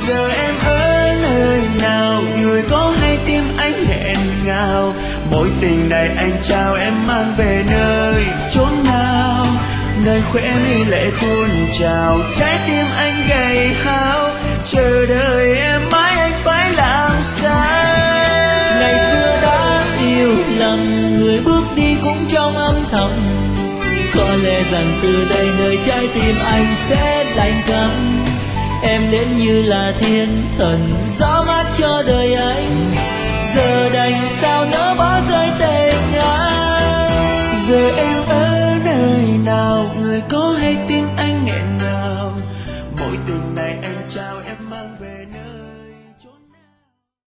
Giờ em ở nơi nào, người có hay tim anh nghẹn ngào. Mối tình này anh trao em mang về nơi chốn nào, nơi khóe mi lệ tuôn trào, trái tim anh gầy hao. Chờ đợi em mãi anh phải làm sao? Ngày xưa đã yêu lầm, người bước đi cũng trong âm thầm. Có lẽ rằng từ đây nơi trái tim anh sẽ lạnh câm. Em đến như là thiên thần, gió mát cho đời anh, giờ đành sao nỡ